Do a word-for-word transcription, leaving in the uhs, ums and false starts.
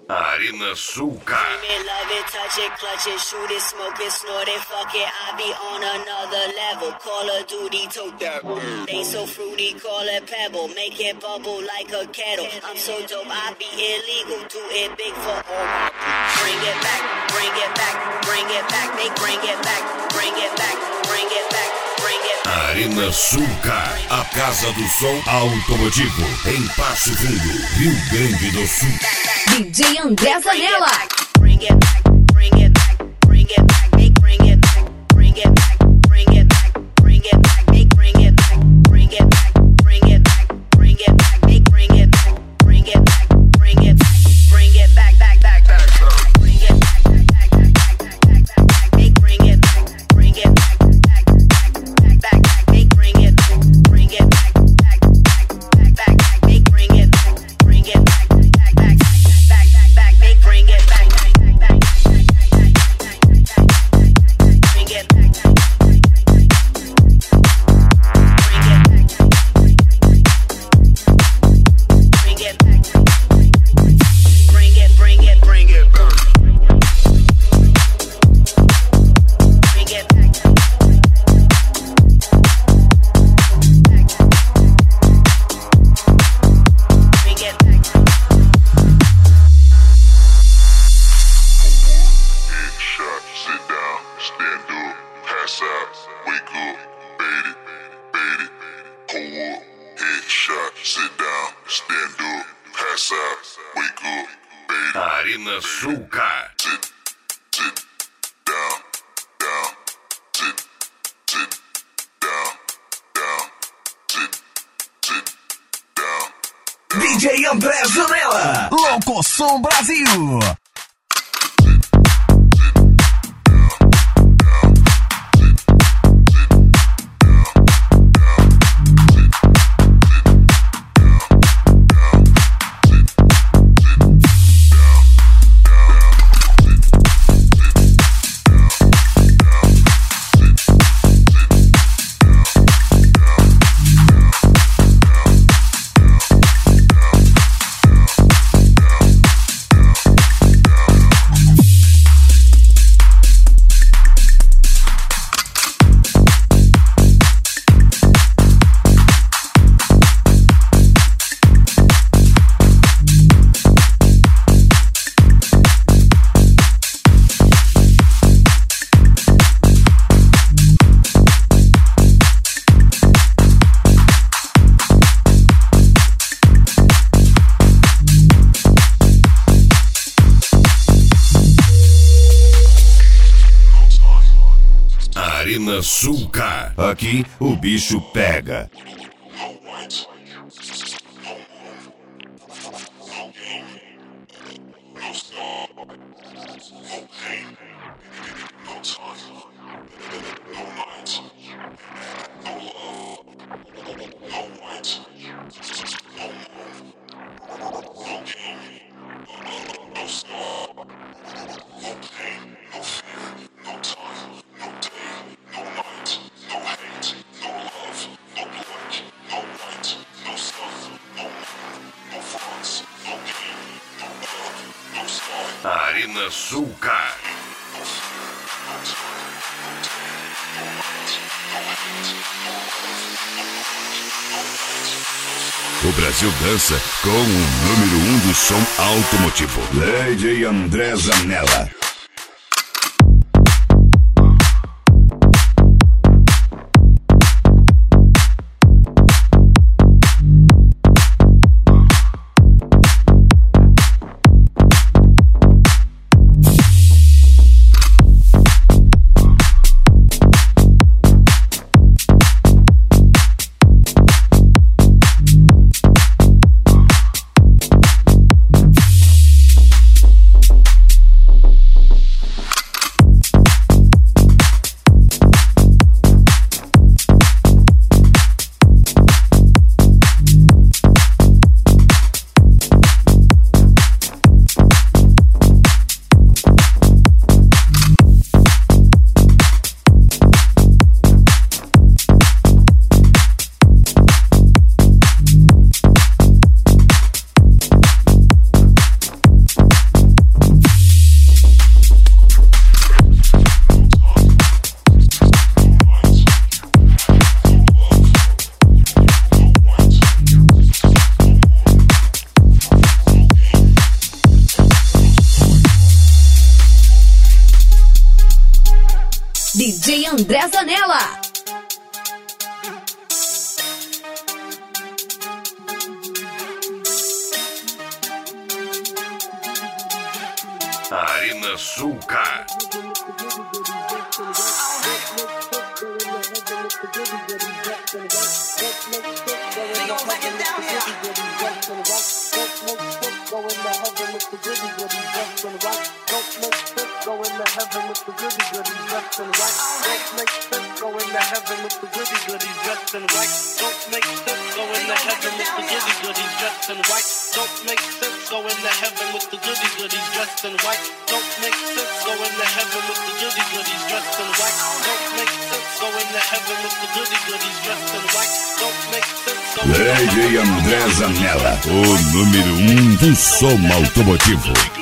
Arena Sulca. Love it, touch it, clutch it, shoot it, smoke it, snort it, fuck it. I be on another level. Call of Duty, tote that. They so fruity, call it pebble. Make it bubble like a kettle. I'm so dope, I be illegal. Do it big for all my people. Bring it back, bring it back, bring it back. They bring it back, bring it back, bring it back, bring it back. Arena Sulca, a casa do som automotivo, em Passo Fundo, Rio Grande do Sul. D J André Zanella. Bring it back, bring it back, bring it back, they bring it back, bring it back, bring it back, bring it back, they bring it back, bring it back, bring it back, bring it back, they bring it back, bring it back, bring it back, bring it back, back, back, back, bring it back, back, back, back, back, back, back, they bring it back, bring it back, back, back, back, back, they bring it back, bring it back, back, back, back, back, they bring it back, bring it back, back, back, back, back, back, they bring it back, back, back, back, bring it back, bring it back, bring it, bring it, bring it back, bring it back, bring it back. Headshot, sit down, stand up, pass out, wake up, bait it, bait it, pull up. Headshot, sit down, stand up, pass out, wake up, bait it, Arena Sulca. sit, sit, down, down, sit, sit, down, down, sit, sit, down. D J André Zanella, Louco Som Brasil. Arena Sulca. Aqui o bicho pega. Arena Sulca. O Brasil dança com o número um do som automotivo, D J André Zanella. D J André Zanella. Arena Sulca. D J André Zanella, o número um do som automotivo.